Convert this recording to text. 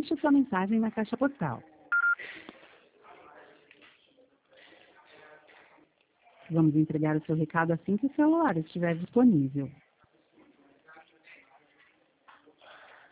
Deixe sua mensagem na caixa postal. Vamos entregar o seu recado assim que o celular estiver disponível.